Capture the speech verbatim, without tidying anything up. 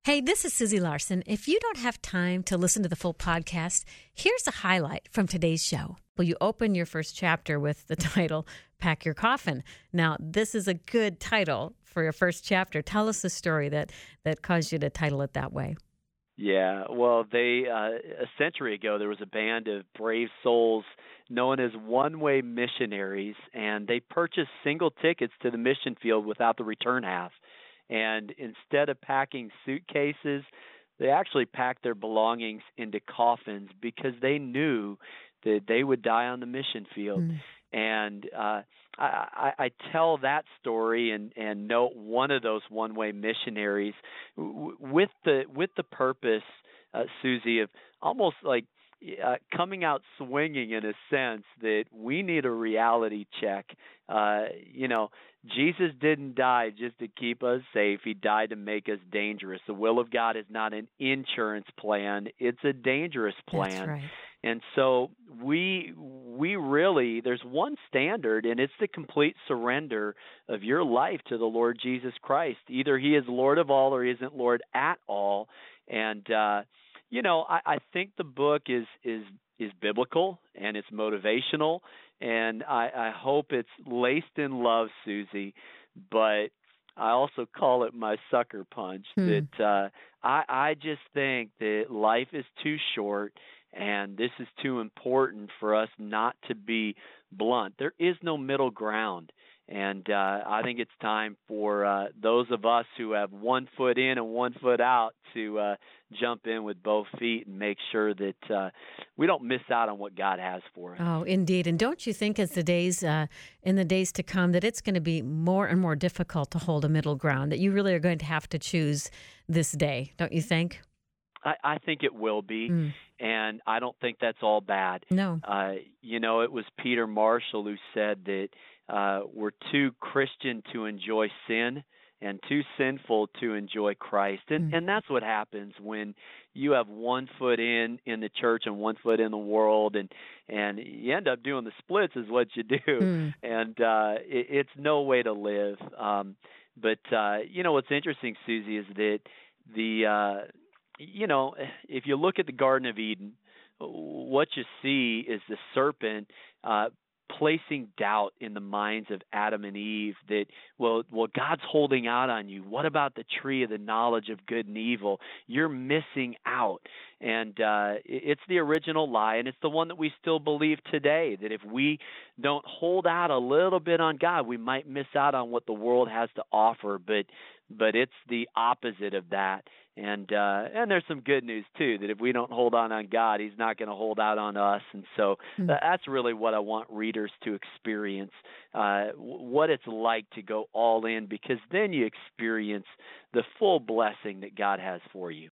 Hey, this is Susie Larson. If you don't have time to listen to the full podcast, here's a highlight from today's show. Well, you open your first chapter with the title, Pack Your Coffin. Now, this is a good title for your first chapter. Tell us the story that, that caused you to title it that way. Yeah, well, they uh, a century ago, there was a band of brave souls known as one-way missionaries, and they purchased single tickets to the mission field without the return half. And instead of packing suitcases, they actually packed their belongings into coffins because they knew that they would die on the mission field. Mm. And uh, I, I tell that story and, and note one of those one-way missionaries w- with the with the purpose, uh, Susie, of almost like uh, coming out swinging in a sense that we need a reality check. Uh, you know, Jesus didn't die just to keep us safe. He died to make us dangerous. The will of God is not an insurance plan. It's a dangerous plan. That's right. And so we we really, there's one standard, and it's the complete surrender of your life to the Lord Jesus Christ. Either he is Lord of all or he isn't Lord at all. And, uh, you know, I, I think the book is is is biblical and it's motivational, and I, I hope it's laced in love, Susie, but I also call it my sucker punch. Hmm. That uh, I, I just think that life is too short, and this is too important for us not to be blunt. There is no middle ground. And uh, I think it's time for uh, those of us who have one foot in and one foot out to uh, jump in with both feet and make sure that uh, we don't miss out on what God has for us. Oh, indeed. And don't you think as the days, uh, in the days to come, that it's going to be more and more difficult to hold a middle ground, that you really are going to have to choose this day, don't you think? I, I think it will be, mm. and I don't think that's all bad. No. Uh, you know, it was Peter Marshall who said that uh, we're too Christian to enjoy sin and too sinful to enjoy Christ. And, mm. and that's what happens when you have one foot in, in the church and one foot in the world, and, and you end up doing the splits is what you do. Mm. And uh, it, it's no way to live. Um, but, uh, you know, what's interesting, Susie, is that the uh, – you know, if you look at the Garden of Eden, what you see is the serpent uh, placing doubt in the minds of Adam and Eve that, well, well, God's holding out on you. What about the tree of the knowledge of good and evil? You're missing out. And uh, it's the original lie, and it's the one that we still believe today, that if we don't hold out a little bit on God, we might miss out on what the world has to offer. But but it's the opposite of that. And uh, and there's some good news, too, that if we don't hold on on God, he's not going to hold out on us. And so mm. that's really what I want readers to experience, uh, what it's like to go all in, because then you experience the full blessing that God has for you.